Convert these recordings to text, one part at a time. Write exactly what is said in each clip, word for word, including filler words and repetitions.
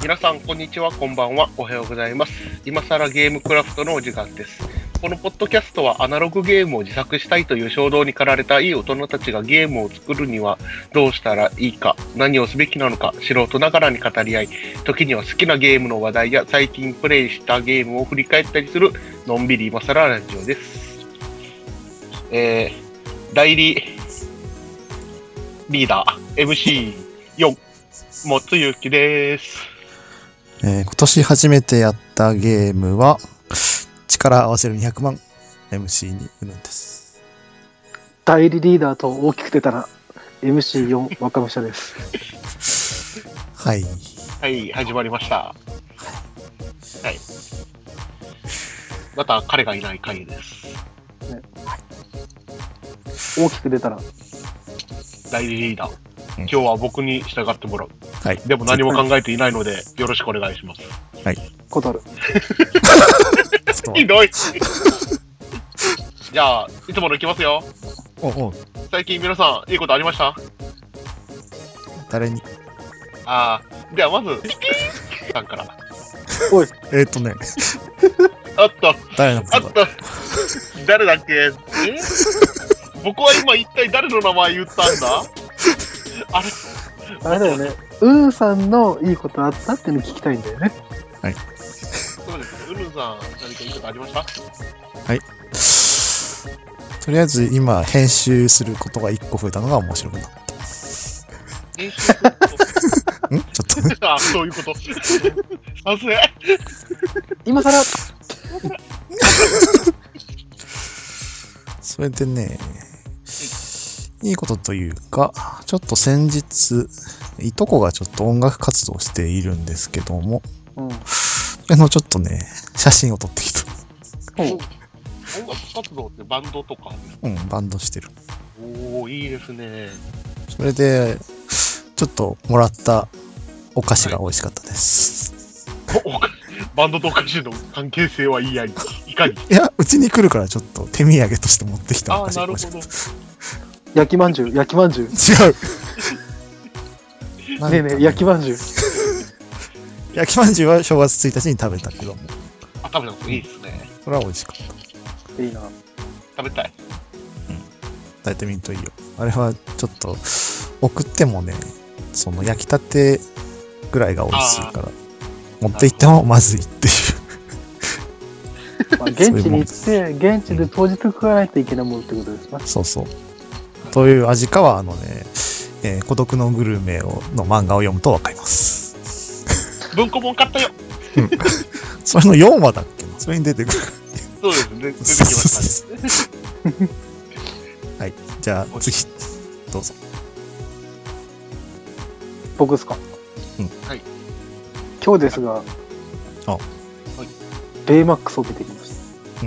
皆さん、こんにちは、こんばんは、おはようございます。今更ゲームクラフトのお時間です。このポッドキャストはアナログゲームを自作したいという衝動に駆られたいい大人たちがゲームを作るにはどうしたらいいか、何をすべきなのか、素人ながらに語り合い、時には好きなゲームの話題や最近プレイしたゲームを振り返ったりするのんびり今更ラジオです。えー、代理リーダー エムシーよん もつゆきです。 えー、今年初めてやったゲームは力合わせるにひゃくまん エムシー にうるんです。 代理リーダーと大きく出たら エムシーよん 若武者です。 はいはい始まりました。はい、また彼がいない回です、 ね、大きく出たら代理リーダー、うん、今日は僕に従ってもらう。 はい。 でも何も考えていないのでよろしくお願いします。 はい。 断る。 ひどい。じゃあいつものいきますよ。 おお。 最近皆さんいいことありました？ 誰に？ ああ、ではまずピキーンさんから。 おい。 えーっとね。 あった。 誰のことだ？ あった。誰だっけ？え？僕は今一体誰の名前言ったんだ？あれ？ あれだよね。ウーさんのいいことあったっていうの聞きたいんだよね。 はい。そうですね。ウルさん何かいいことありました？ はい。とりあえず今編集することがいっこ増えたのが面白くなった。 編集すること？ん？ ちょっと。 あ、そういうこと。さすが。 今更。 それでね、いいことというか、ちょっと先日、いとこがちょっと音楽活動しているんですけども、うん、それのちょっとね、写真を撮ってきた。 うん、音楽活動ってバンドとか？ うん、バンドしてる。 おー、いいですね。 それで、ちょっともらったお菓子が美味しかったです。 はい、バンドとお菓子の関係性はいいやり、いかに？ いや、うちに来るからちょっと手土産として持ってきたお菓子が美味しかった。 焼きまんじゅう、焼きまんじゅう。違う。 ねえねえ、焼きまんじゅう。 焼きまんじゅうは正月ついたちに食べたけども。 あ、食べたのいいですね。 これは美味しかった。 いいな。 食べたい。 うん。食べてみるといいよ。あれはちょっと送ってもね、その焼きたてぐらいが美味しいから、持って行ってもまずいっていう。 まあ、現地に行って現地で当日食わないといけないものってことですね。 そうそう。どういう味かはあのね、えー、孤独のグルメをの漫画を読むとわかります。 文庫本買ったよ。 うん。それのよんわだっけな。それに出てくる。 そうですね。出てきましたね。 はい。じゃあ次どうぞ。 僕ですか。 うん。 はい。 今日ですが。 あ。はい。 ベイマックスを見てきました。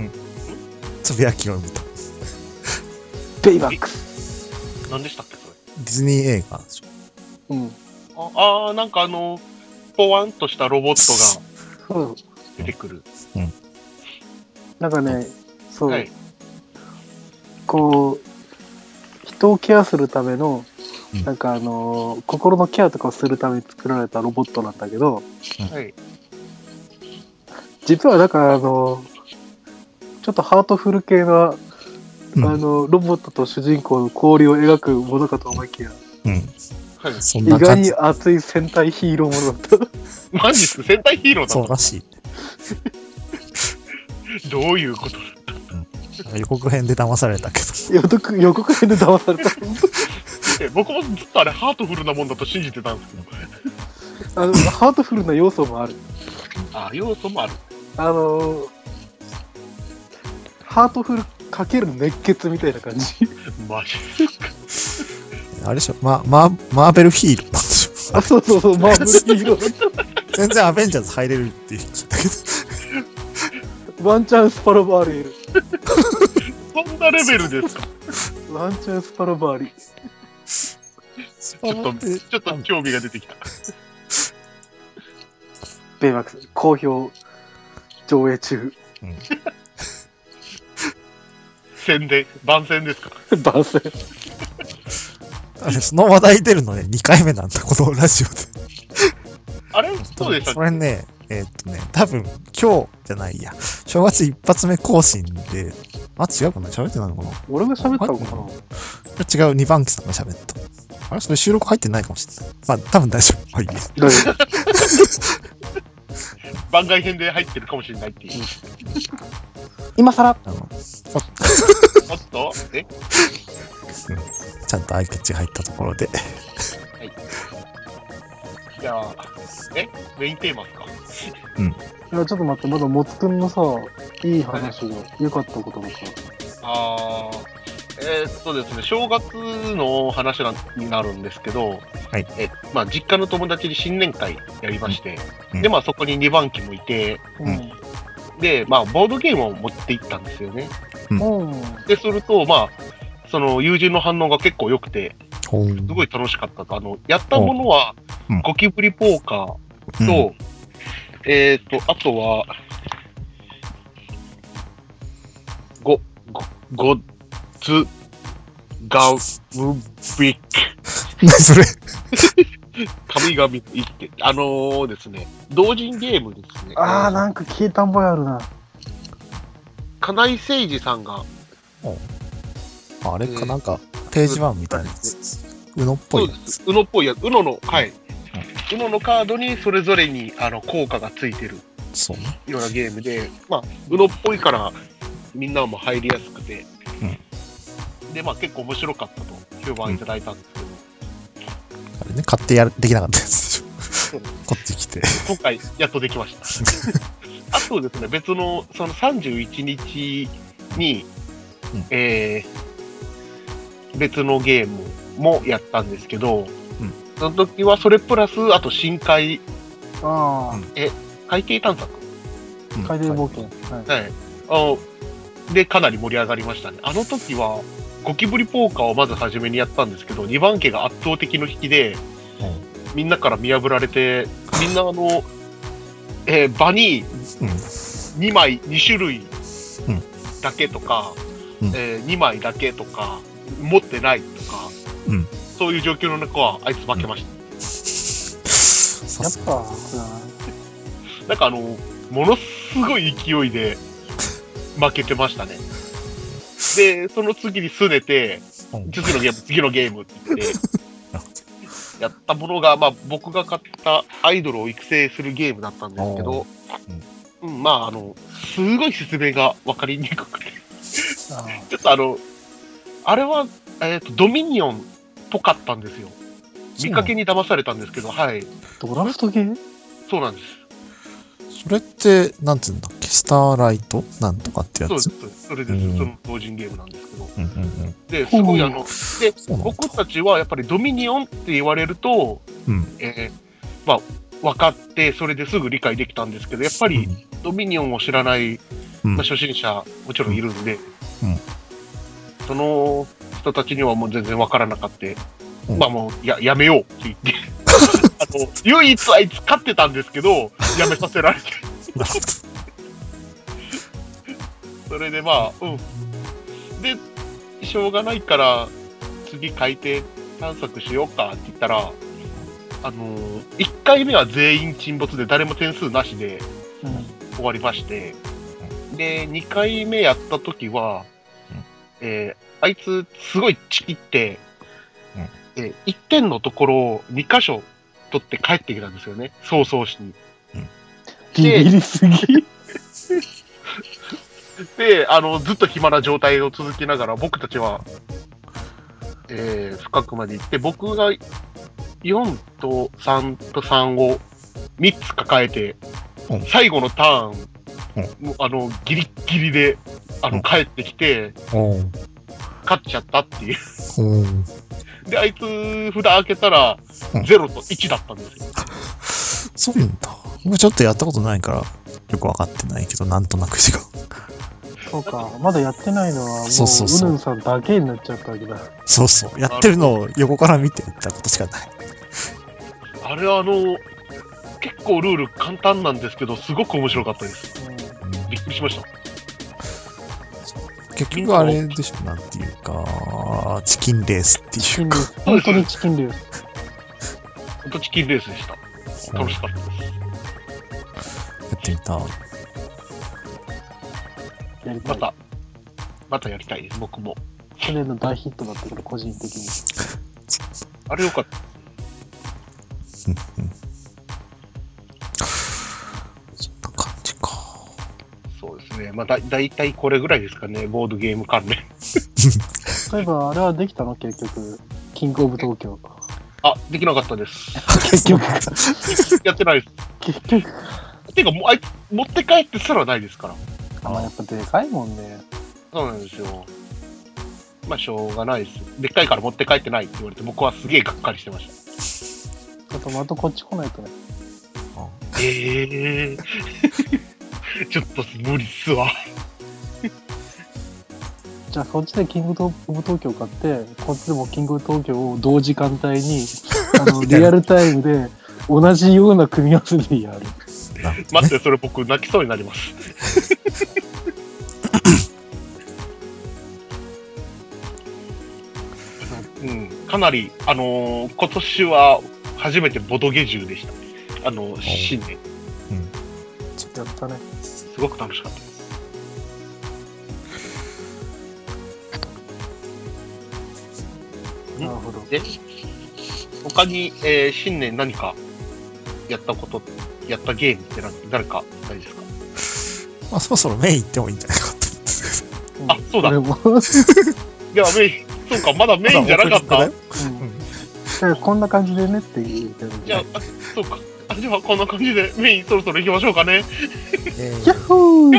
うん。つぶやきを見た。 ベイマックス。 何でしたっけそれ？ ディズニー映画でしょ。うん。 ああ、なんかあのポワンとしたロボットが出てくる。 うん。うん、 なんかね、そう、 はい、 こう人をケアするための、うん、なんかあのー、心のケアとかをするために作られたロボットなんだけど、 はい、 実はだからあのー、ちょっとハートフル系なあのロボットと主人公の交流を描くものかと思いきや、 うん、 はい、 そんな意外に熱い戦隊ヒーローものだった。 マジですか？戦隊ヒーローだった？ そうらしい。どういうこと？ うん、予告編で騙されたけど。 予告予告編で騙された。 え、僕もずっとあれハートフルなもんだと信じてたんですけど。あのハートフルな要素もある。 あ、要素もある。 あのハートフルかける熱血みたいな感じ。 マジですか？あれでしょ、ま、ま、マーベルヒーローなんでしょ。 あ、そうそうそう、マーベルヒーロー。 全然アベンジャーズ入れるって言ったけど。ワンチャンスパロバーリいる。 そんなレベルですか？ ワンチャンスパロバーリ。 ちょっと、ちょっと興味が出てきた。 ベイマックス、好評上映中。うん、 宣伝、番宣ですか？ 番宣。 あれ、その話題出るのね、にかいめなんだ、このラジオで。 あれそうでしたっけ？ これね、えーっとね、多分今日じゃないや。正月一発目更新で、あ、違うかな？喋ってないのかな？ 俺が喋ったのかな？ 違う、にばんきさんが喋った。あれそれ収録入ってないかもしれない。まあ、多分大丈夫。はい。 大丈夫。 番外編で入ってるかもしれないっていう。 今更あの、 おっとえちゃんとアイキャッチが入ったところで。 じゃあ、えメインテーマですか？ いや、ちょっと待って、まだもつくんのさ、いい話が良かったこととか。 あー、えーっとですね、正月の話になるんですけど、 はい。 え、まあ、実家の友達に新年会やりまして、 うんで、まあ、そこににばんきもいて、 うん。 で、まあ、ボードゲームを持って行ったんですよね。 うん。 で、すると、まあ、その友人の反応が結構良くて、 ほーすごい楽しかったと。あの、やったものはうん、 ゴキブリポーカーと、えっ、と、あとは、ご、ご、ごつ、が、む、びっく、 何それ？ 神々言って、あのーですね、同人ゲームですね。 あー、なんか聞いた覚えあるな。 金井誠司さんが、 あれかなんか、ページワンみたいなやつ。うのっぽいやつ。 うのっぽいやつ、うのの、はい。うののカードにそれぞれにあの効果がついてるそうね。 ようなゲームで、まあ、うのっぽいからみんなも入りやすくて、で、まあ結構面白かったと評判いただいたんですけど、 あれね、買ってやる、できなかったやつでしょ。 そうこっち来て。 今回やっとできました。あとですね、別のそのさんじゅういちにちに、 うんえー、別のゲームもやったんですけど、 うんその時はそれプラス、あと深海、 あ海底探索、 うんあ、海底冒険。はい。 はい、あのでかなり盛り上がりましたね。あの時はゴキブリポーカーをまず初めにやったんですけど、にばんけが圧倒的の引きで、みんなから見破られて、みんなあの、えー場にうん。 にまい、に種類うんだけとか、 うんえーにまいだけとか、持ってないとか、 うんそういう状況の中はあいつ負けました。 やっさすが。 ぱ、そうだな。 なんかあの、ものすごい勢いで負けてましたね。で、その次に拗ねて、 うん次のゲーム、次のゲームって言って、やったものが、まあ僕が買ったアイドルを育成するゲームだったんですけど、うん、まああの、すごい説明がわかりにくくて、 あちょっとあの、あれは、えっ、と、ドミニオンっぽかったんですよ。見かけに騙されたんですけど、はい。 ドラフトゲーそうなんです。 それって、なんつうんだっけ、スターライトなんとかってやつ。 そうです。それです。 うんその同人ゲームなんですけど。 うんうんうん。 で、すごいあの、で、 そうなんだ僕たちはやっぱりドミニオンって言われると、 うん。 えーまあ、分かって、それですぐ理解できたんですけど、やっぱりドミニオンを知らない、 うん、 まあ、初心者もちろんいるんで、 うんその人たちにはもう全然分からなかった。 うんまあもうや、やめようって言って、あの、唯一あいつ勝ってたんですけど、やめさせられて。 なるほど。 それでまあ、うん。で、しょうがないから、次海底探索しようかって言ったら、あのー、いっかいめは全員沈没で誰も点数なしでうん。 終わりまして、で、にかいめやった時は、えーあいつすごいチキって、えーいってんのところをにかしょ取って帰ってきたんですよね。早々しに。 ビビりすぎ。 で、あの、ずっと暇な状態を続けながら、僕たちは、えー深くまで行って、僕がよんとさんとさんをみっつ抱えて、 うん最後のターン、もうあの、ギリッギリで、あの、 うん帰ってきて、 おー勝っちゃったっていう。 おーで、あいつ、札開けたらうん、 ゼロといちだったんですよ。 そういうんだ。僕ちょっとやったことないから、よくわかってないけど、なんとなく違う。 そうか、まだやってないのは、もう、 そうそうそううぬんさんだけになっちゃったわけだ。 そうそう。やってるのを横から見てたことしかない。 あれはあの、結構ルール簡単なんですけど、すごく面白かったです。びっくりしました。 結局あれでしょ、なんていうか、チキンレースっていうか。 チキンレース。本当にチキンレース。 ほんとチキンレースでした。 楽しかったです。 やってみた。 やりたい。 また、またやりたいです、僕も。 去年の大ヒットだったから、個人的に。 あれよかった。 うんうん。そんな感じか。 そうですね。まあだ、だいたいこれぐらいですかね、ボードゲーム関連。 例えば、あれはできたの結局。キングオブ東京。 あ、できなかったです。 結局。 やってないです。 結局。 てか、もうあい持って帰ってすらないですから。 あ、まあ、やっぱでかいもんね。 そうなんですよ。まあ、しょうがないです。でっかいから持って帰ってないって言われて、僕はすげえがっかりしてました。 ちょっとまたこっち来ないとね。 ええー。ちょっと無理っすわ。 じゃあそっちでキングオブ東京買って、こっちでもキングオブ東京を同時間帯に、あの、リアルタイムで同じような組み合わせでやる。 待って、それ僕泣きそうになります。うん、かなり、あのー、今年は初めてボドゲ中でした。あのー、新年。 うん。 やったね。 すごく楽しかったです。 なるほど。 で、他に、えー、新年何かやったこと、やったゲームって何誰かないですか？ まあ、そろそろメイン行ってもいいんじゃないかと。 うん、 あ、そうだ。 でもいや、メイン、そうか、まだメインじゃなかった。 うん、こんな感じでねって言ってるんで。 いや、あ、そうか。あ、ではこんな感じでメインそろそろ行きましょうかね。 えー、 ヤッホー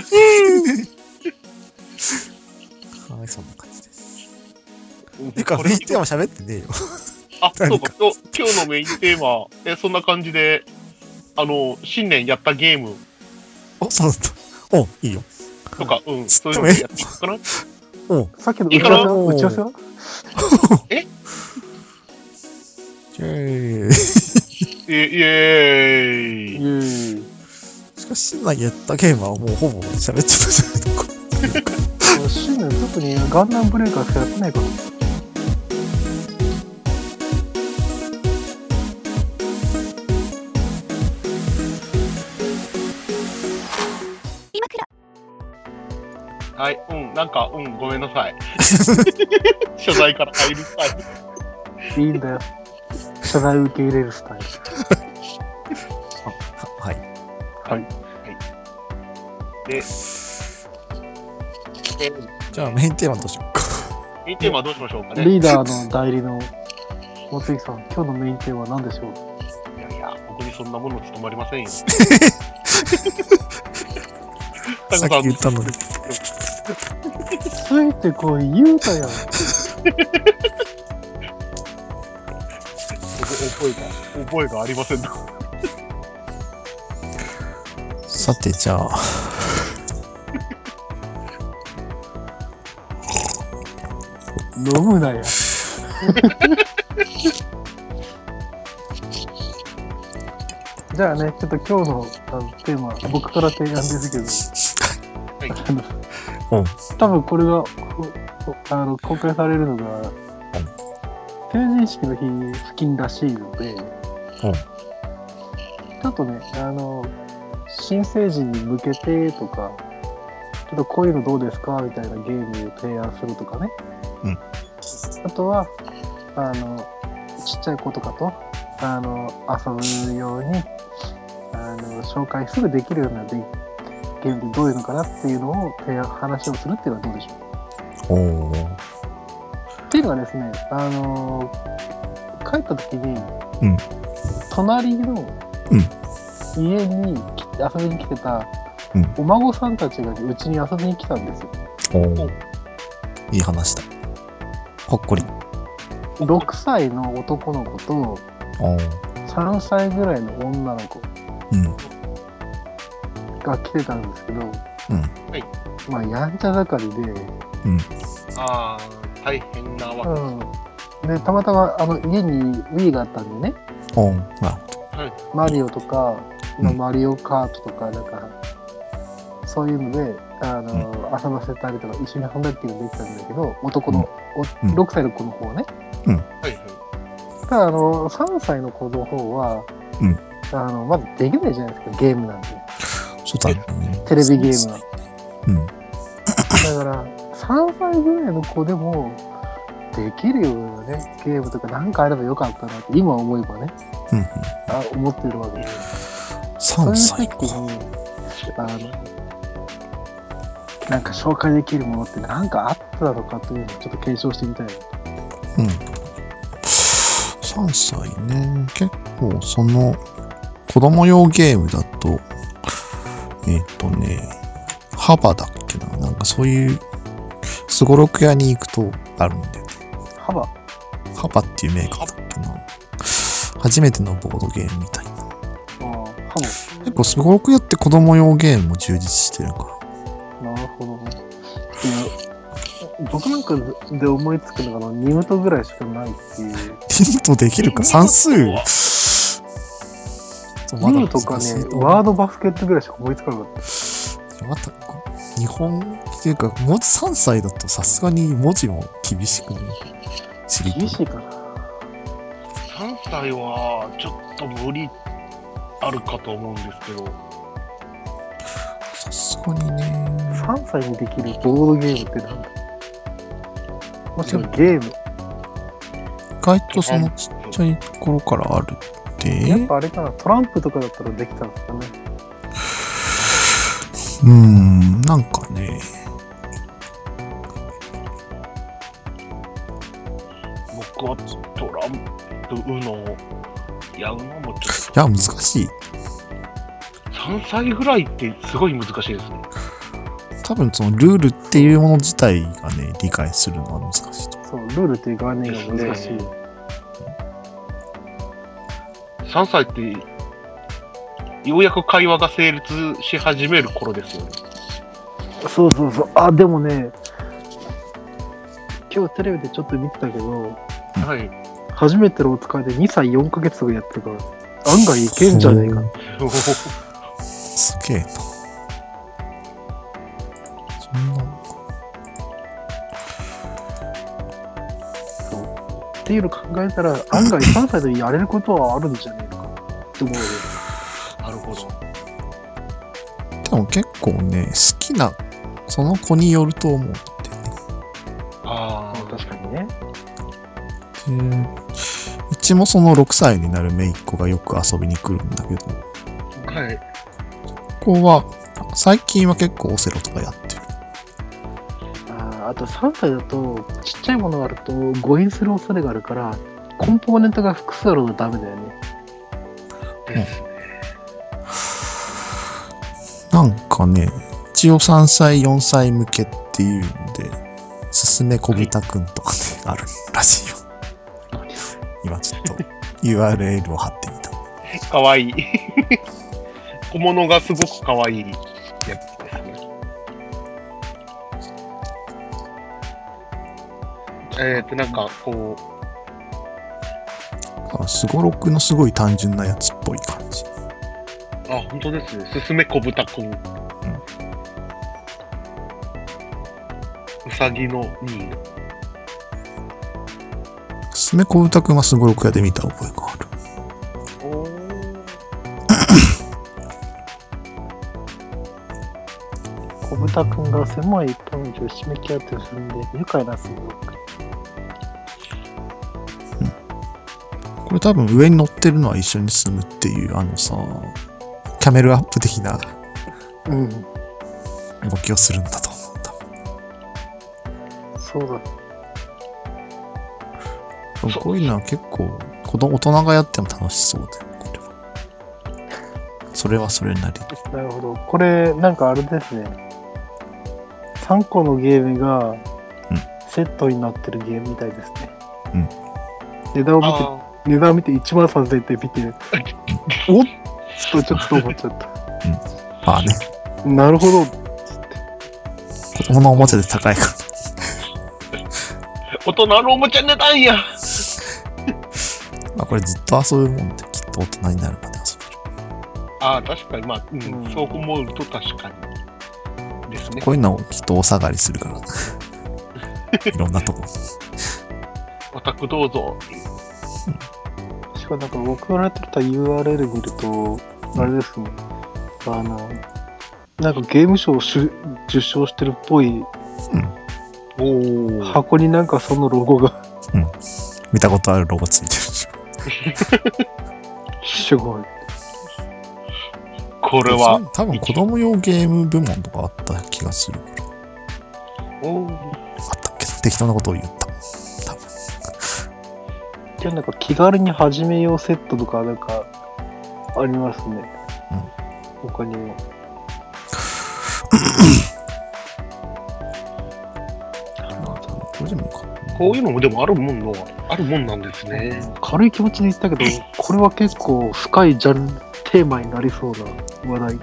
はい、そんな感じです。てか、メインテーマ喋ってねえよ。 あ、そうか。今日のメインテーマ、え、そんな感じで、あの、新年やったゲーム。 お、そうだった。お、いいよ。 とか、うん、そういうのやっていくかな。 おさっきの打ち合わせは打ち合わせはえイェーイ。 イエーイ。 イエーイ。 しかし、新年やったゲームはもうほぼ喋っちゃったじゃないか。 新年特にガンダムブレーカーしかやってないから。 はい、うん、なんか、うん、ごめんなさい。謝罪から入るスタイル。 いいんだよ。謝罪受け入れるスタイル。 はい。 はい。 で、でじゃあメインテーマどうしようか。 メインテーマどうしましょうかね。 リーダーの代理の松井さん、今日のメインテーマは何でしょう？ いやいや、僕にそんなもの務まりませんよ。 さっき言ったのに。 ついてこい言うたやん。 覚えが、覚えがありませんな。 さて、じゃあ。 飲むなや。じゃあね、ちょっと今日のあのテーマ、僕から提案ですけど、 はい、 あの多分これがあの公開されるのが、成人式の日付近らしいので、ちょっとね、あの、新成人に向けてとか、ちょっとこういうのどうですかみたいなゲームを提案するとかね。 うん、 あとは、あの、ちっちゃい子とかと、あの、遊ぶように、あの、紹介すぐできるようなゲームでどういうのかなっていうのを提案、話をするっていうのはどうでしょう。 おー。 っていうのはですね、あの、帰った時に、 うん、 隣の家に遊びに来てたお孫さんたちがうちに遊びに来たんですよ。 おー。いい話だ。ほっこり。 ろくさいの男の子とさんさいぐらいの女の子が来てたんですけど、 うん、 まあやんちゃ盛りで、 うん、 ああ大変なわけ、 うん、でたまたまあの家に Wii があったんでね、 おなるほど、 はい、マリオとか、まあ、マリオカートとかなんか、うん、そういうのであの、うん、遊ばせたりとか一緒に遊んだりっていうのができたんだけど、男の、うん、ろくさいの子の方はね、うん、ただあのさんさいの子の方は、うん、 あの、まずできないじゃないですか、ゲームなんて。 そうだね。 テレビゲームは。 うん。 だから、さんさいぐらいの子でも、できるようなね、ゲームとかなんかあればよかったなって、今思えばね、 うんうん。 あ思ってるわけです。 さんさいか。 そういう時に、あの、なんか紹介できるものって何かあったのかというのをちょっと検証してみたいなと。 うん。さんさいね。結構その子供用ゲームだと、えっとね、幅だっけな。なんかそういうすごろく屋に行くとあるんだよね。 幅幅っていうメーカーだっけな。初めてのボードゲームみたいな。 ああ、幅。 結構すごろく屋って子供用ゲームも充実してるから。 なるほどね。僕なんかで思いつくのがニムトぐらいしかないっていう。 ニムトできるか算数ニムとかね、ワードバスケットぐらいしか思いつかなかった。 また、日本っていうか、文字さんさいだとさすがに文字も厳しくね。 厳しいかな。 さんさいはちょっと無理あるかと思うんですけど。 さすがにね。 さんさいにできるボードゲームってなんだ？もちろんゲーム。 意外とそのちっちゃい頃からあるって。 やっぱあれかな、トランプとかだったらできたんですかね。 うーん、なんかね。 僕はトランプ、ウノ、いや、ウノもちょっいや、難しい。 と、さんさいぐらいってすごい難しいですね。 多分そのルールっていうもの自体がね、理解するのは難しいと。 そう、ルールっていう概念が難しい。 さんさいってようやく会話が成立し始める頃ですよね。 そうそうそう。あ、でもね、今日テレビでちょっと見てたけど、 はい。 初めてのお使いでにさいよんかげつとかやってるから、案外いけんじゃねえか。 すげえな。そんな。 そう。っていうの考えたら、案外さんさいでやれることはあるんじゃねえかって思うよ。 なるほど。 でも結構ね、好きな、その子によると思うんだよね。 ああ、 確かにね。 で、うちもそのろくさいになる姪っ子がよく遊びに来るんだけど、 はい。 ここは、最近は結構オセロとかやってる。 あ, あとさんさいだと、ちっちゃいものがあると誤飲する恐れがあるから、コンポーネントが複数あるとダメだよね。 ですなんかね、一応さんさい、よんさい向けっていうんで、すすめこぶたくんとかね、あるらしいよ。今ちょっと ユーアールエル を貼ってみた。 かわいい。小物がすごくかわいいやつですね。えっと、なんか、こう、 すごろくのすごい単純なやつっぽい感じ。 あ、本当ですね。すすめこぶたくん。うん。うさぎのにの。 すすめこぶたくんはすごろく屋で見た覚えがある。 おー。 小豚くんが狭い一本道を締め切られてるするんで、愉快なすごろく。 これ多分上に乗ってるのは一緒に進むっていう、あのさ、キャメルアップ的なうん動きをするんだと思った。 そうだ。 こういうのは結構子供大人がやっても楽しそうだよ、これは。それはそれなりに。 なるほど。これなんかあれですね。さんこのゲームがセットになってるゲームみたいですね。 うん。 値段を見て、値段を見ていちまんさんぜんえんって見て、おっちょっとちょっと思っちゃった。 うん。まあね。 なるほど。 子供のおもちゃで高いから。 大人のおもちゃ値段や。 まあこれずっと遊ぶもんできっと大人になるまで遊べる。 ああ、確かに、まあ、うん、 うんそう思うと確かに。ですね。 こういうのをきっと大下がりするから。いろんなとこ。 オタクどうぞ。 し確かなんか僕がやってた ユーアールエル 見ると、あれですね、あの、なんかゲームショーをしゅ受賞してるっぽいおお。 箱になんかそのロゴが、 うん。見たことあるロゴついてる。 すごい。 これは。 多分子供用ゲーム部門とかあった気がする。 おー。 あったっけ？適当なことを言った。多分。 じゃあなんか気軽に始めようセットとかなんかありますね。うん。他にも。 これでもいいか。 こういうのもでもあるもんのあるもんなんですね。 軽い気持ちで言ったけど、これは結構深いジャンルテーマになりそうな話題。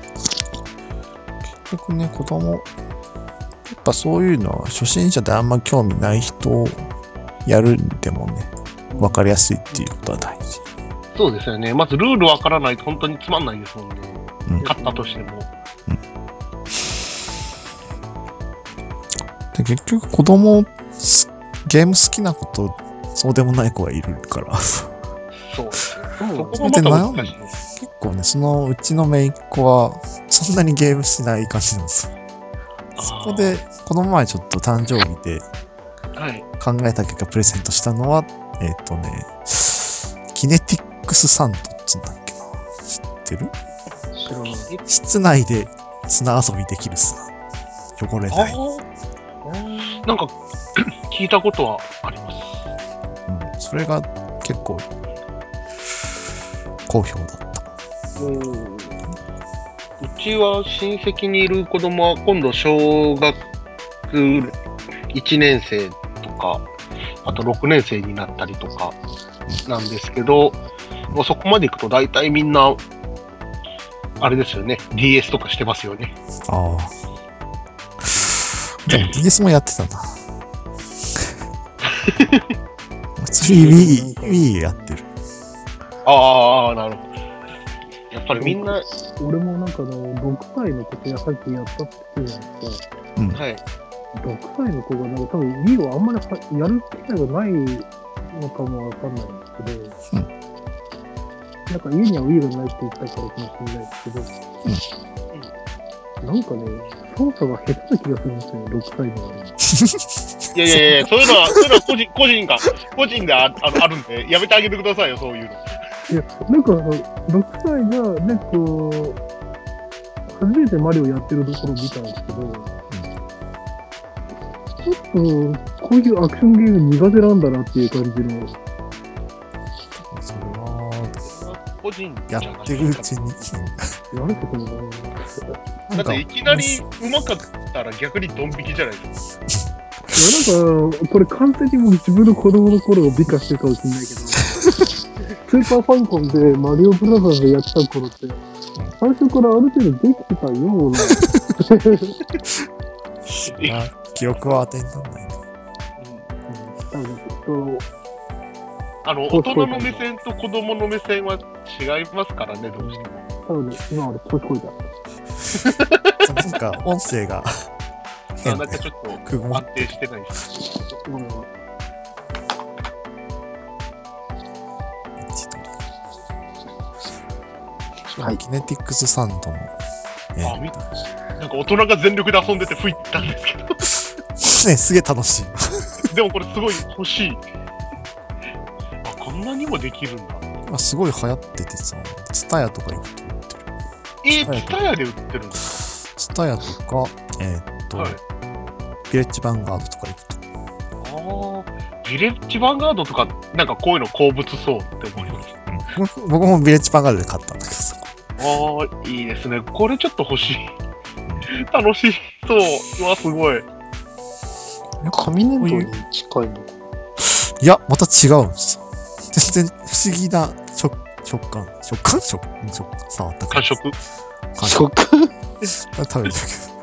結局ね、子供、やっぱそういうのは初心者であんま興味ない人をやるんでもね、分かりやすいっていうことは大事。 そうですよね。まずルールわからないと本当につまんないですもんね。 うん、 勝ったとしても。 うん、で結局子供、ゲーム好きな子とそうでもない子がいるから。 そうですね。 そこまた難しい。結構ね、そのうちの姪っ子はそんなにゲームしない感じなんですよ。そこで、この前ちょっと誕生日で考えた結果プレゼントしたのは、えっとね、キネティックスサンドっつうんだっけな。知ってる？ 知らない。 室内で砂遊びできるさ。汚れない。 なんか聞いたことはあります。 うん、それが結構好評だった。 うちは親戚にいる子供は今度小学いちねん生とか、あとろくねん生になったりとかなんですけど、もうそこまで行くと大体みんなあれですよね、 ディーエス とかしてますよね。 ああ。でも ディーエス もやってたな。普通に Wii, Wii やってる。 ああ、なるほど。やっぱりみんな、 俺もなんかあのろくさいの子とさっきやったって言ってたじゃないですか。 うん、 はい。 ろくさいの子がなんか多分 Wii をあんまりやる機会がないのかもわかんないんですけど、うん、なんか家には Wii がないって言ったからかもしれないですけど、うん、なんかね、操作が下手な気がするんですよね、ろくさいのはね。 いやいやいや、そういうのは、そういうのは個人、個人が、個人が あ, あ, あるんで、やめてあげてくださいよ、そういうの。 いや、なんか、ろくさいが、ね、こう、初めてマリオやってるところを見たんですけど、うん、ちょっと、こういうアクションゲーム苦手なんだなっていう感じの。 それは、 個人やってるうちに。 やるってことだな。だっていきなり上手かったら逆にドン引きじゃないですか。 いや、なんか、これ完全にもう自分の子供の頃を美化してるかもしれないけど、スーパーファンコンでマリオブラザーズでやってた頃って、最初からある程度できてたような。 記憶は当てにならないね。 うん、 あの、大人の目線と子供の目線は違いますからね、どうしても。 多分ね、今俺、こいこいだ。 なんか、音声が。 なんかちょっと安定してないです。うん、 はい、キネティックスサンドの、 えー、あ、なんか大人が全力で遊んでて吹いたんですけどね、 すげえ楽しい。 でもこれすごい欲しい。あ、こんなにもできるんだ。 今すごい流行っててさ、ツタヤとか行くと売ってる。 えー、ツタヤで売ってるんですか？ ツタヤとか、えー、っと、はい、ビレッジヴァンガードとか行くと。 ああ、ビレッジヴァンガードとか、なんかこういうの好物そうって思います。 うん、僕もビレッジヴァンガードで買ったんだけどさ。 ああ、いいですね。これちょっと欲しい。楽しそう。うわ、すごい。 紙粘土に近いの？ いや、また違うんですよ。全然不思議な食食感。食感食感触感触った感触食感食べたけど。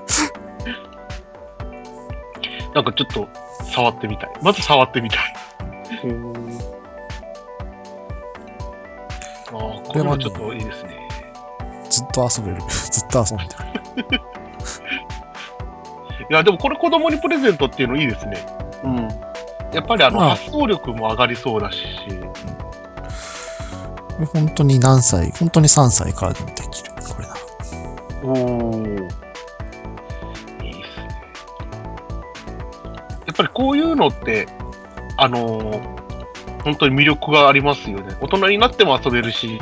なんかちょっと触ってみたい。まず触ってみたい。へー。ああ、これはちょっといいですね。 ずっと遊べる。ずっと遊んでる。 いや、でもこれ子供にプレゼントっていうのいいですね。うん。やっぱりあの、まあ、発想力も上がりそうだし。 これ本当に何歳、本当にさんさいからでもできる。これなら。 おー。いいっすね。やっぱりこういうのって、あのー、本当に魅力がありますよね。大人になっても遊べるし、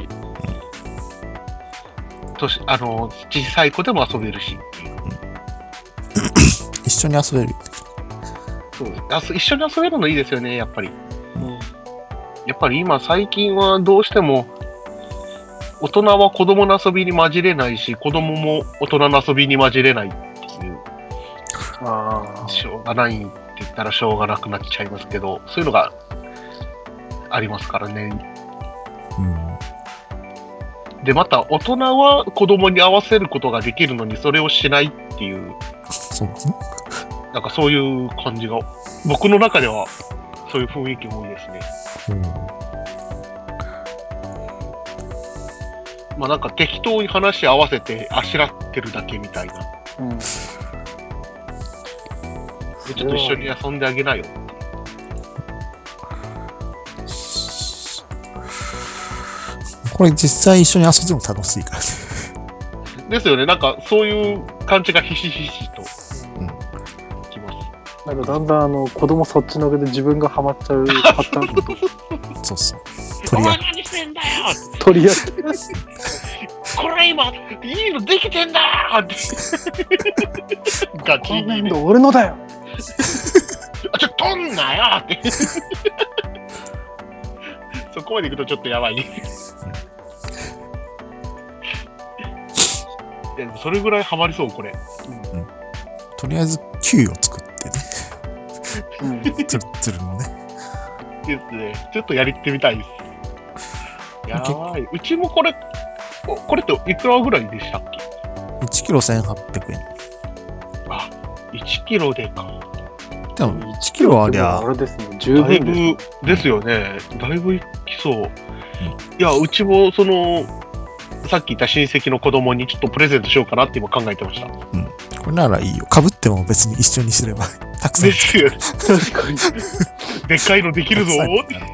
年あのー、小さい子でも遊べるしっていう。 一緒に遊べる。 そうです。一緒に遊べるのいいですよね、やっぱり。うん、やっぱり今、最近はどうしても、大人は子供の遊びに混じれないし、子供も大人の遊びに混じれないっていう。ああ。しょうがないって言ったらしょうがなくなっちゃいますけど、そういうのがありますからね。うん。で、また、大人は子供に合わせることができるのに、それをしないっていう。 そうですね。 なんかそういう感じが、僕の中ではそういう雰囲気も多いですね。うん、まあなんか適当に話合わせてあしらってるだけみたいな。うん、でちょっと一緒に遊んであげなよ。 これ実際一緒に遊んでも楽しいからね。 ですよね。なんかそういう感じがひしひしと。 なんかだんだんあの子供そっちのけで自分がハマっちゃうパターンとそうそう取り合って何してんだよ取り合ってこれ今いいのできてんだよってガチにね俺のだよあちょっと取んなよってそこまでいくとちょっとやばいでもそれぐらいハマりそうこれ、うん、 とりあえずキューを作ってうん、ツルツルのね。 ですね。ちょっとやりってみたいです。やばい。うちもこれ、これっていくらぐらいでしたっけ ? いちキロせんはっぴゃくえん。 あ、いちキロでか。 でもいちキロありゃ、 あれですね、十分です。 だいぶですよね。だいぶいきそう。うん、いや、うちもその、さっき言った親戚の子供にちょっとプレゼントしようかなって今考えてました。うん。 これならいいよ。被っても別に一緒にすればたくさん。 ですよね。確かに。でっかいのできるぞーって。や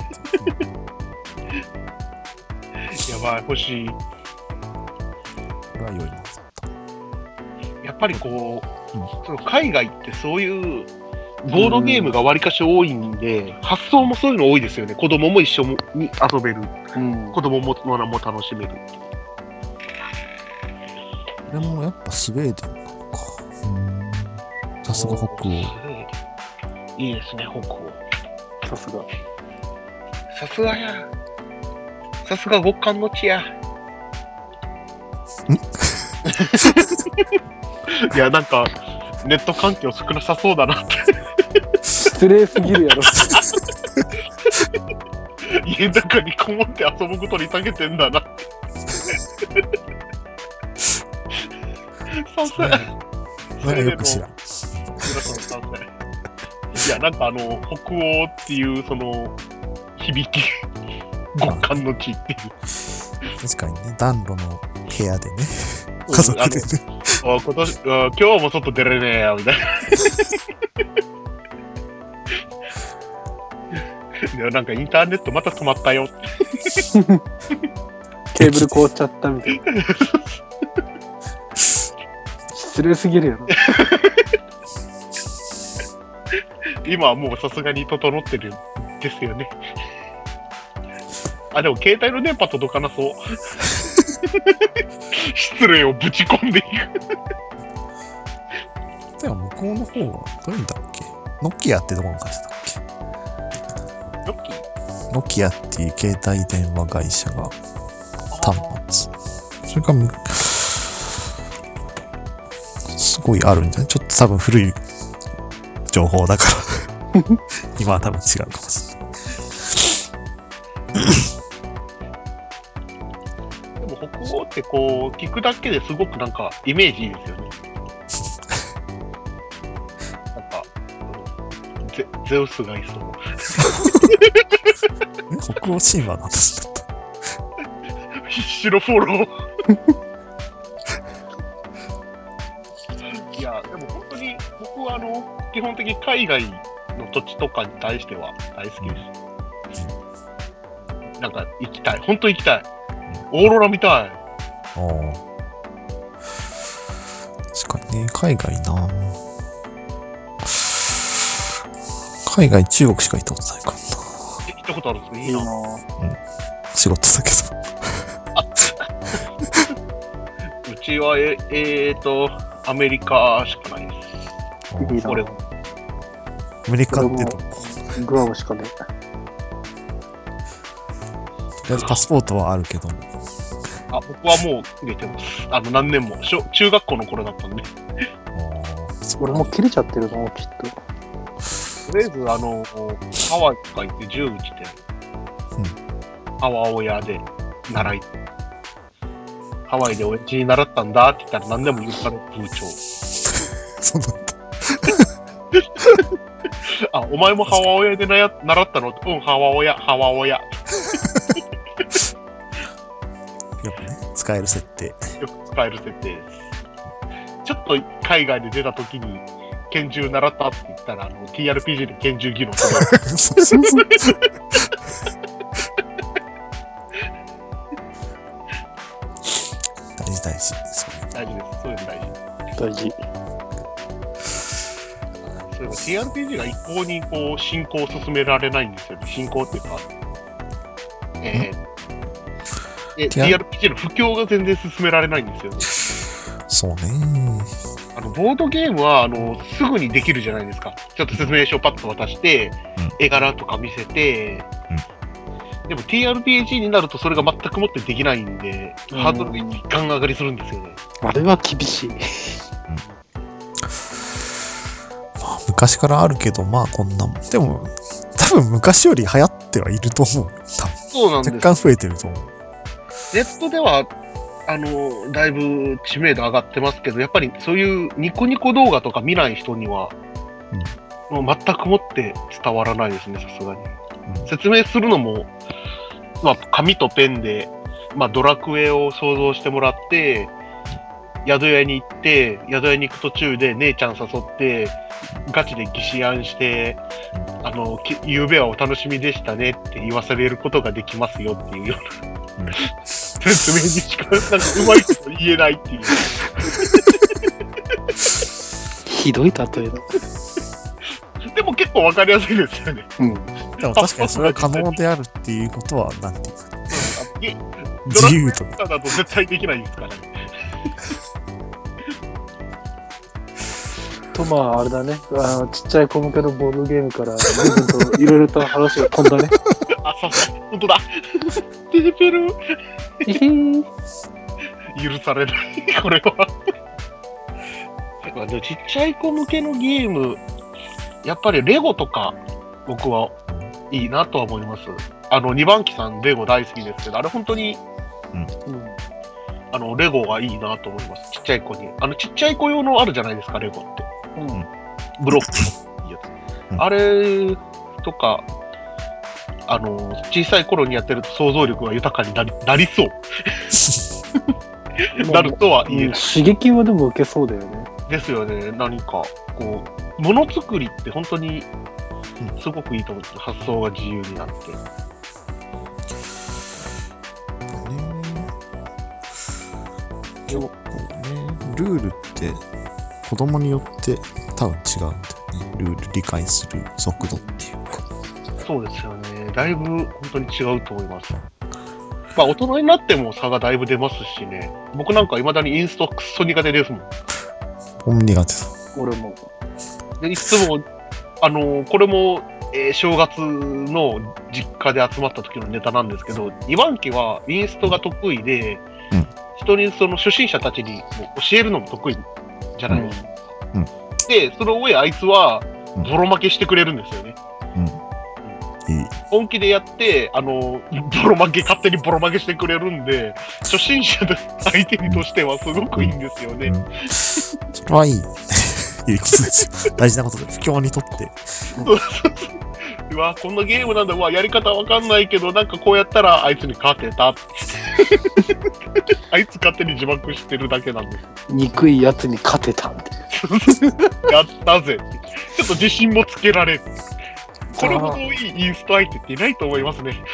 ばい、欲しい。これは良いな。 やっぱりこう、うん、その海外ってそういうボードゲームがわりかし多いんで、発想もそういうの多いですよね。子供も一緒に遊べる。うん、子供もものも楽しめる。 でもやっぱスウェーデンなのか。さすが北欧。 いいですね、北欧。 さすが。 さすがや。さすが極寒の地や。んいや、なんか、ネット環境少なさそうだなって。 失礼すぎるやろ。 家の中にこもって遊ぶことに長けてんだなって。さすが。 それよく知らん。 いや、なんかあの、北欧っていうその、響き、極寒の地っていう。 確かにね、暖炉の部屋でね、家族でね。 あ今年あ、今日も外出れねえや、みたいな。いや、なんかインターネットまた止まったよ。 ケーブル凍っちゃったみたいな。失礼すぎるやろ。 今はもうさすがに整ってるんですよね。あ、でも携帯の電波届かなそう。失礼をぶち込んでいく。 でも向こうの方はどういうんだっけ？ノキアってどこの会社だっけ？ ノキ？ ノキアっていう携帯電話会社が端末。それからすごいあるんじゃない？ちょっと多分古い情報だから今は多分違うかもしれない。 でも北欧ってこう聞くだけですごくなんかイメージいいですよね。なんかゼ、ゼウスがいそう。 北欧神話の話だった。 必死のフォロー。いや、でも本当に僕はあの基本的に海外の土地とかに対しては大好きです。 なんか行きたい。本当行きたい。オーロラ見たい。 ああ。確かにね、海外な。海外、中国しか行ったことないからな。 え、行ったことあるんですか？いいな。 いいな。 うん。仕事だけど。うちは、え、えーと、アメリカしかないです。 いいな。 これ。 アメリカってどこ？ グアムしかね。 とりあえずパスポートはあるけども。 あ、僕はもう入れてます。あの、何年も。小中学校の頃だったんで。 俺もう切れちゃってるの、きっと。 とりあえず、あの、ハワイとか行って銃撃ちて、うん、母親で習い、ハワイで親父に習ったんだって言ったら何でも言ったの風潮。 そうなんだ。 あ、お前も母親でなや習ったの？うん、母親、母親。 よくね、使える設定。 よく使える設定です。ちょっと海外で出たときに、拳銃習ったって言ったら、あの ティーアールピージー で拳銃技能する。 大事大事。 大事です。そういうの大事。 大事。 そういえば ティーアールピージー が一向にこう進行を進められないんですよね。進行っていうか、えー、え ティーアールピージー の布教が全然進められないんですよね。 そうね。 あのボードゲームはあのすぐにできるじゃないですか。ちょっと説明書をパッと渡して、うん、絵柄とか見せて、うん、でも ティーアールピージー になるとそれが全くもってできないんで、うん、ハードルが一貫上がりするんですよね。 あれは厳しい。うん、 まあ、昔からあるけど、まあこんなもん。でも、多分昔より流行ってはいると思う。 そうなんです。 若干増えてると思う。 ネットでは、あの、だいぶ知名度上がってますけど、やっぱりそういうニコニコ動画とか見ない人には、うん、もう全くもって伝わらないですね、さすがに。うん、説明するのも、まあ、紙とペンで、まあ、ドラクエを想像してもらって、宿屋に行って、宿屋に行く途中で姉ちゃん誘って、ガチで疑似案して、あの、夕べはお楽しみでしたねって言わされることができますよっていうような。うん、説明にしかなんかうまいこと言えないっていうひどい例えだ。 でも結構わかりやすいですよね。 うん。でも確かにそれは可能であるっていうことはなんていうか、ね、自由とかだと絶対できないですからね。 とまああれだね、あのちっちゃい子向けのボードゲームから随分といろいろと話が飛んだね。 あ、そうそう、本当だ。テレペル。許されない、これは。でもちっちゃい子向けのゲーム、やっぱりレゴとか、僕はいいなとは思います。あの、にばん機さんレゴ大好きですけど、あれ本当に、うん、あの、レゴがいいなと思います。ちっちゃい子に。あの、ちっちゃい子用のあるじゃないですか、レゴって。うん、ブロックのいいやつ。うん、あれとか、あの、小さい頃にやってると想像力が豊かになり、なりそう。なるとは言えない。 刺激はでも受けそうだよね。 ですよね。何か、こう、ものづくりって本当にすごくいいと思って、発想が自由になって。 結構ね、ルールって子供によって多分違うんだよね。ルール理解する速度っていうか。 そうですよね。だいぶ本当に違うと思います。まあ大人になっても差がだいぶ出ますしね。僕なんか未だにインストクソ苦手ですもん。 ほん苦手だ。 俺も。 でいつも、あの、これも、えー、正月の実家で集まった時のネタなんですけど、にばん機はインストが得意で、うん、人にその初心者たちにも教えるのも得意じゃないですか。うんうん、で、その上あいつはボロ負けしてくれるんですよね。うんうん、本気でやって、あの、ボロ負け、勝手にボロ負けしてくれるんで、初心者の相手にとしてはすごくいいんですよね。うんうん、 それはいい。いいことですよ。大事なことで、不況にとって。 うわ、こんなゲームなんだ、うわ、やり方わかんないけど、なんかこうやったらあいつに勝てた。あいつ勝手に自爆してるだけなんです。 憎いやつに勝てたんで。 やったぜ。ちょっと自信もつけられる。 これほどいいインスト相手っていないと思いますね。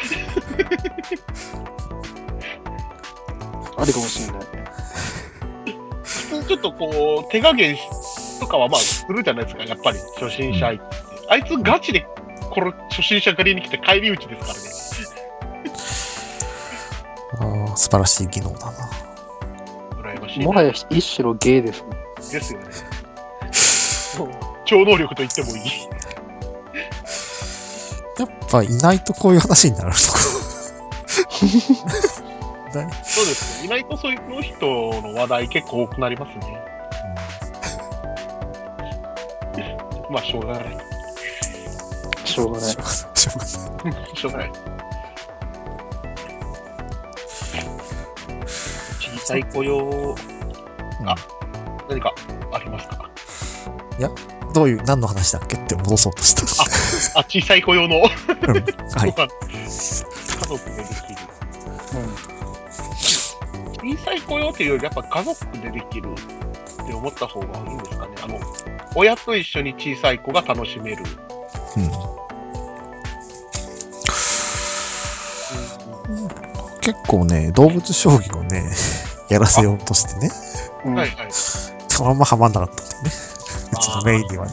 ありかもしれない。 普通ちょっとこう、手加減とかはまあするじゃないですか、やっぱり、初心者相手って。あいつガチで、これ、初心者狩りに来て返り討ちですからね。ああ、素晴らしい技能だな。 羨ましい。 もはや一種の芸ですね。 ですよね。超能力と言ってもいい。 やっぱいないとこういう話になるのか。 そうですね。いないとそういう人の話題結構多くなりますね。うん、まあ、しょうがない。 しょうがない。 しょうがない。 しょうがない。小さい雇用、あ、何かありますか？ いや、どういう、何の話だっけって戻そうとした。 あ、あ小さい雇用の。うん、はい。家族でできる。うん、小さい雇用っていうより、やっぱ家族でできるって思った方がいいんですかね。あの、親と一緒に小さい子が楽しめる。うんうん、結構ね、動物将棋をね、やらせようとしてね。 はいはい。 そのままハマんなかったんだよね。うちのメインにはね。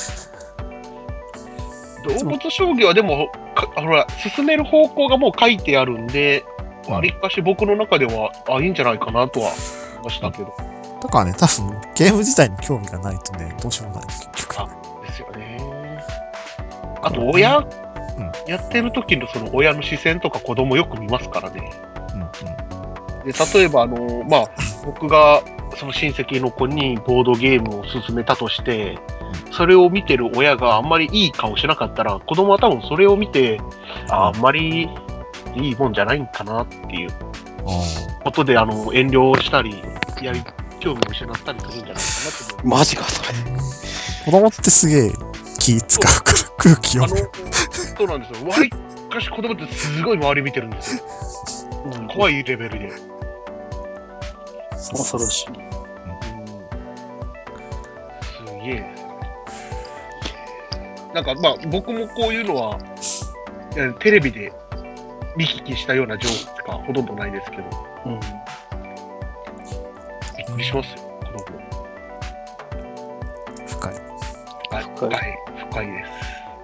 動物将棋はでも、ほら、進める方向がもう書いてあるんで、わりかし僕の中では、あ、いいんじゃないかなとは思いましたけど。 だからね、多分ゲーム自体に興味がないとね、どうしようもない、結局。 あ、ですよね。あと、親、うん、やってる時のその親の視線とか子供よく見ますからね。うんうん、で例えば、あの、まあ、僕がその親戚の子にボードゲームを勧めたとして、それを見てる親があんまりいい顔しなかったら、子供は多分それを見て、あ, あんまりいいもんじゃないんかなっていうことで、あの遠慮したり、やり興味を失ったりするんじゃないかなと思う。 マジか、それ。 子供ってすげえ気使う空気を。 あの、そうなんですよ。わりかし子供ってすごい周り見てるんですよ。うん、怖いレベルで。 恐ろしい。うん、 すげえですね。なんかまあ僕もこういうのはテレビで見聞きしたような情報しかほとんどないですけど、うん、びっくりしますよ、この子。 深い。 深い。深い、深いです。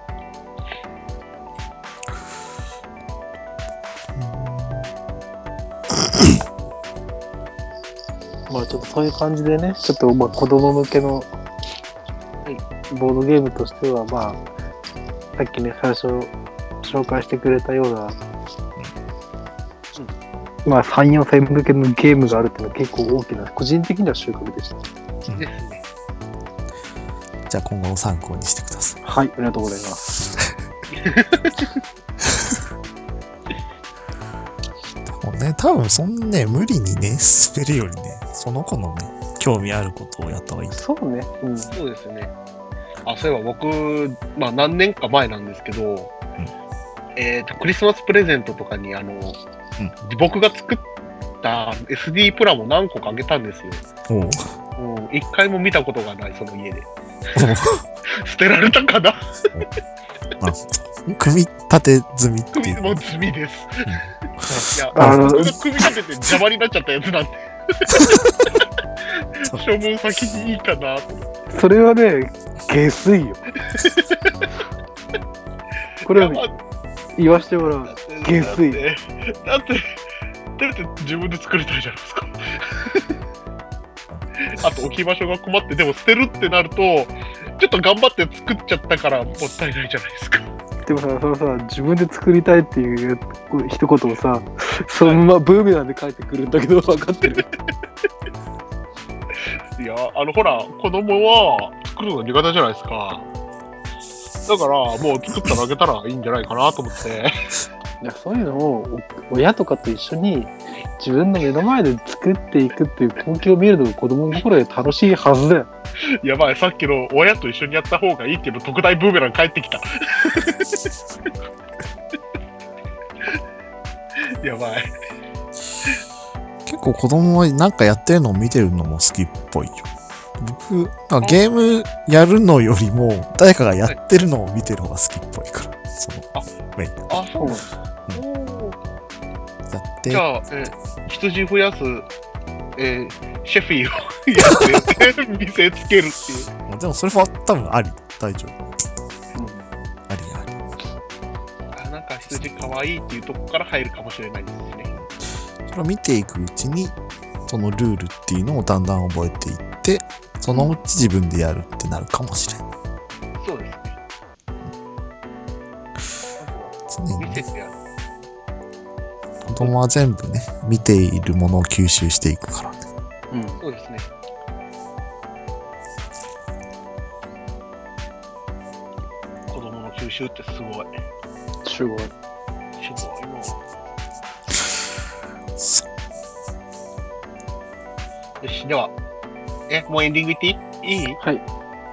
まあちょっとそういう感じでね、ちょっとまあ子供向けのボードゲームとしては、まあさっきね最初紹介してくれたような、うん、まあさん、よんせい向けのゲームがあるっていうのは結構大きな個人的には収穫でした。うん、ですね。 じゃあ今後の参考にしてください。 はい、ありがとうございます。 もうね、多分そんなね無理にね進めるよりね、その子のね興味あることをやった方がいい。 そうね。 うん、そうですね。あ、そういえば僕、まあ何年か前なんですけど、うん、えっと、クリスマスプレゼントとかに、あの、うん、僕が作った エスディー プラも何個かあげたんですよ。おう、うん。一回も見たことがない、その家で。捨てられたかな。 組み立て済みっていう。 組み済みです。うん、いや、あの僕が組み立てて邪魔になっちゃったやつなんで。処分先にいいかなと思って。 それはね、下水よ。これは、ね、言わしてもらう。下水。 だって、だって、だって自分で作りたいじゃないですか。あと置き場所が困って、でも捨てるってなると、ちょっと頑張って作っちゃったからもったいないじゃないですか。 でもさ、そのさ、自分で作りたいっていう一言をさ、そのままブーメランで返ってくるんだけど、分かってる。 いや、あのほら、子供は作るの苦手じゃないですか。だから、もう作ったらあげたらいいんじゃないかなと思って。 いや、そういうのを親とかと一緒に自分の目の前で作っていくっていう光景を見るのが子供の頃で楽しいはずだよ。 やばい、さっきの親と一緒にやった方がいいっていうの特大ブーメラン返ってきた。やばい。 結構子供はなんかやってるのを見てるのも好きっぽいよ。 僕、あゲームやるのよりも、誰かがやってるのを見てる方が好きっぽいから、その、 あメイン。 あ、そうなんですうんおーやってじ、ゃあ、えー羊増やす、えーシェフィーをやって店つけるっていう。 でもそれは多分あり、大丈夫。 うんありあり。 あ、なんか羊かわいいっていうとこから入るかもしれないですね。 それを見ていくうちに、そのルールっていうのをだんだん覚えていって、そのうち自分でやるってなるかもしれない。 そうですね。 常にね、 見せてやる。 子供は全部ね、見ているものを吸収していくからね。 うんそうですね。子供の吸収ってすごい。 すごい。 すごいもそうう。よし、では、え、もうエンディングいっていいいいはい、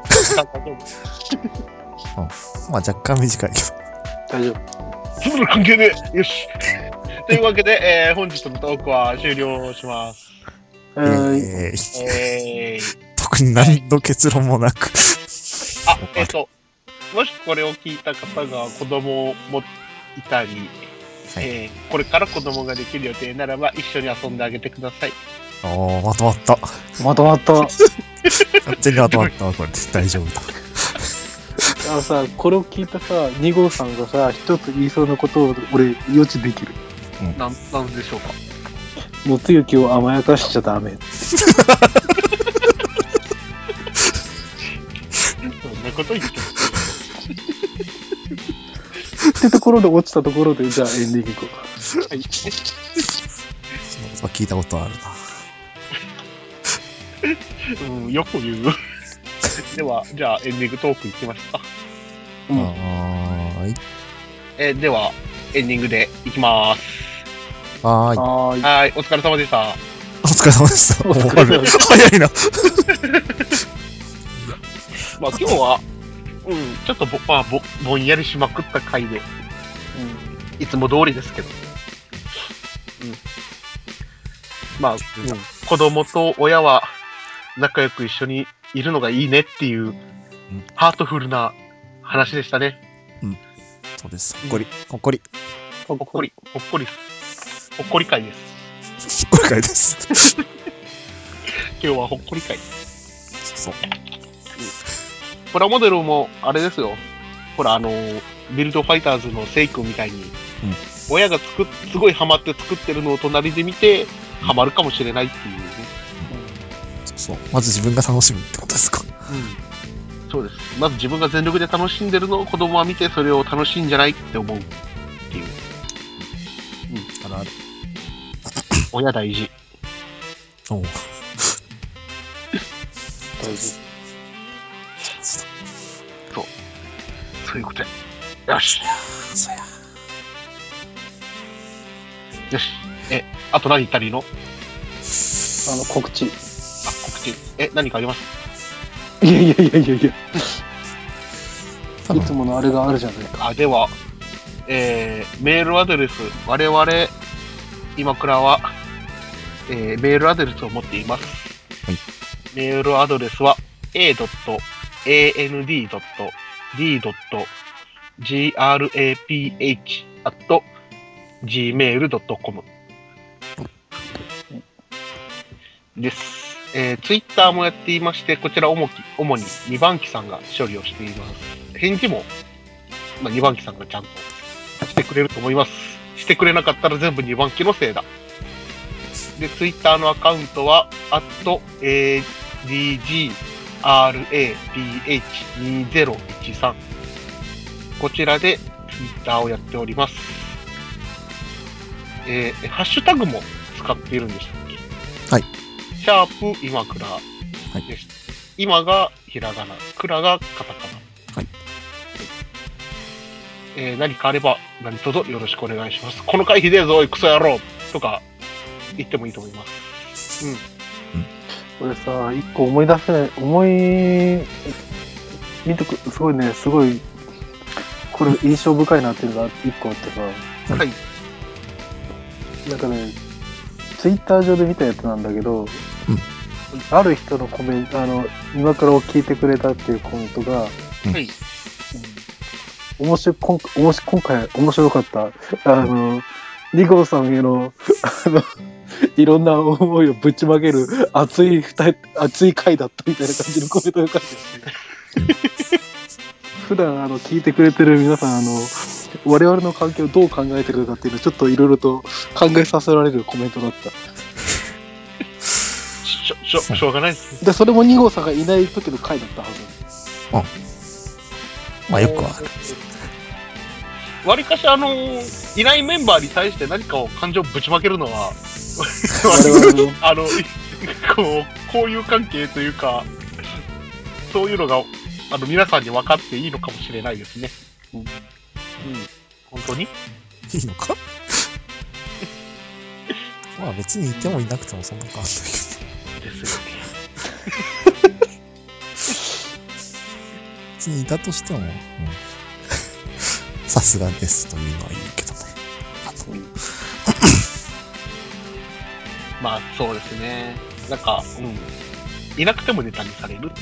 まあ若干短いけど。 大丈夫。 その関係で、よし。というわけで、えー本日のトークは終了します。 えー、 えーえー、 特に何の結論もなく。 あ、えっ、と、もしこれを聞いた方が子供もいたり、 はいえーこれから子供ができる予定ならば一緒に遊んであげてください。 おー、まとまった。 まとまった。 完全にまとまったわ、これで大丈夫だ。 あのさ、これを聞いたさ、に号さんがさ、一つ言いそうなことを俺予知できる。 なん、なんでしょうか。 もつゆきを甘やかしちゃダメ。 そんなこと言ってもってところで落ちたところで、じゃあエンディングいこうか。 はい。 その聞いたことあるな。 うん、よく言う。では、じゃあエンディングトークいきますか。 うんはーい。 えーでは、エンディングでいきます。 はーい。 はーい。 はい、お疲れ様でした。 お疲れ様でした。 お疲れ様でし早いな。 まあ今日は、うん、ちょっとぼ、まあ、ぼぼんやりしまくった回で、いつも通りですけど。うん。まあ、うん、子供と親は仲良く一緒にいるのがいいねっていう、ハートフルな話でしたね。 そうです。ほっこり。ほっこり。 ほっこり、ほっこりです。ほっこり会です。 ほっこりです。 今日はほっこり会。 そう。 プラモデルも、あれですよ。ほら、あの、ビルドファイターズのセイ君みたいに、親が作っ、すごいハマって作ってるのを隣で見て、ハマるかもしれないっていうね。 そうそう。まず自分が楽しむってことですか。 うん。そうです。まず自分が全力で楽しんでるのを子供は見て、それを楽しいんじゃないって思うっていう。 あるある。 親大事。 おう。 大事。 そういうことや。よし。 そうや。 よし。え、あと何言ったらいいの？ あの、告知。 あ、告知。え、何かあります？ いやいやいやいやいや。 多分いつものあれがあるじゃないか。 あ、では、えー、メールアドレス、我々、今倉は、えー、メールアドレスを持っています。 はい、 メールアドレスは エーエーエヌディーディーグラプ アット ジーメールドットコム です。えー、ツイッターもやっていまして、こちら主き主ににばん機さんが処理をしています。返事も、まあ、にばん機さんがちゃんとしてくれると思います。してくれなかったら全部にばん機のせいだ。で、ツイッターのアカウントは、アット エーディージーアールエーピーエイチにせんじゅうさん こちらでツイッターをやっております。えー、ハッシュタグも使っているんでしたっけ？ はい。 シャープ今倉です。今がひらがな、倉がカタカナ。 はい。 えー、何かあれば何卒よろしくお願いします。この回ひでえぞ、おいクソ野郎とか言ってもいいと思います。うん。 俺さ、一個思い出せない、思い、見てく、すごいね、すごい、これ印象深いなっていうのが一個あってさ、 はい。 なんかね、ツイッター上で見たやつなんだけど、 うんある人のコメント、あの、今からを聞いてくれたっていうコメントが、 はい。 面白い、今面白今回面白かった。あの、ニゴさんへの、あの、いろんな思いをぶちまける熱い二人、熱い回だったみたいな感じのコメントが書いてある。普段あの聞いてくれてる皆さん、あの、我々の関係をどう考えてるかっていうのをちょっといろいろと考えさせられるコメントだった。 しょ、しょ、しょうがないですね。 で、それもに号さんがいない時の回だったはず。 うん。まあよくはある。 わりかしあのいないメンバーに対して何かを感情をぶちまけるのは我々のあのこう交友関係というかそういうのがあの皆さんに分かっていいのかもしれないですね。うん、うん、本当にいいのかまあ別にいてもいなくてもそんな感じだけど。ですよね。別にいたとしても、うん、さすがですというのは言うけどね。 まあそうですね。なんか、うん、いなくてもネタにされるっていう。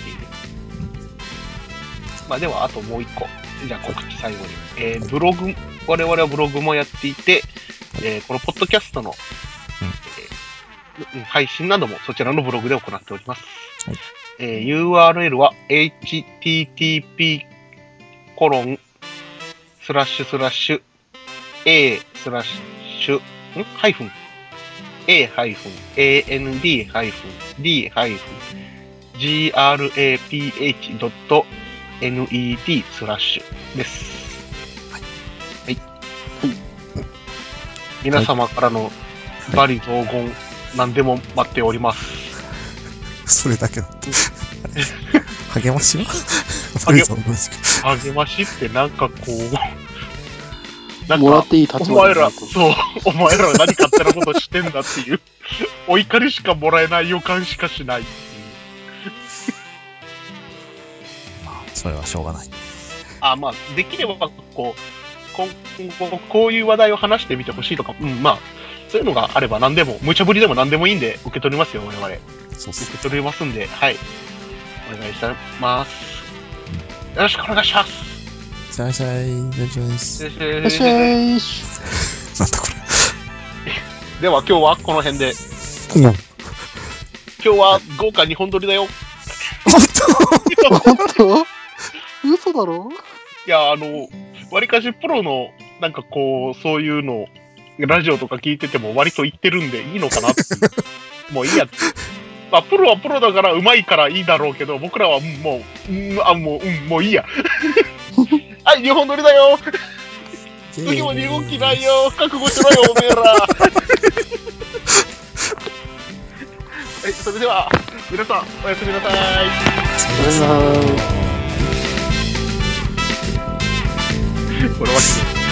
まあではあともう一個。じゃあ告知最後に。えー、ブログ、我々はブログもやっていて、えー、このポッドキャストの、うんえー、配信などもそちらのブログで行っております。はい、えー、ユーアールエル は エイチティーティーピー コロンスラッシュスラッシュ A スラッシュんハイフン A ハイフン エーエヌディー ハイフン D ハイフン ジーアールエーピーエイチ ドット ネット スラッシュです。はい。はい。皆様からの罵詈雑言、何でも待っております。 それだけだって。励ましは励ましってなんかこう、 なんかもらっていい立場お前ら、そう、お前らは何勝手なことしてんだっていう、お怒りしかもらえない予感しかしないっていう。 それはしょうがない。 あ、まあ、できれば、こう、今後、こういう話題を話してみてほしいとか、うん、まあ、そういうのがあれば何でも、無茶ぶりでも何でもいいんで、受け取りますよ、我々。そう受け取りますんで、はい。お願いします。よろしくお願いします。 シャイシャイ、よろしくお願いします。 よろしくお願いします。 なんだこれ。 では、今日はこの辺で。 うん、今日は豪華にほん撮りだよ。 本当？嘘だろ？ いや、あの、わりかしプロの、なんかこう、そういうの、ラジオとか聞いてても割と言ってるんでいいのかなって。もういいや。まあ、プロはプロだから上手いからいいだろうけど、僕らはもう、うん、あ、もう、うん、もういいや。はい、にほん撮りだよ。次もに動きないよ。覚悟しろよ、おめえら。はい、それでは、皆さん、おやすみなさい。 おやすみなさい。 これは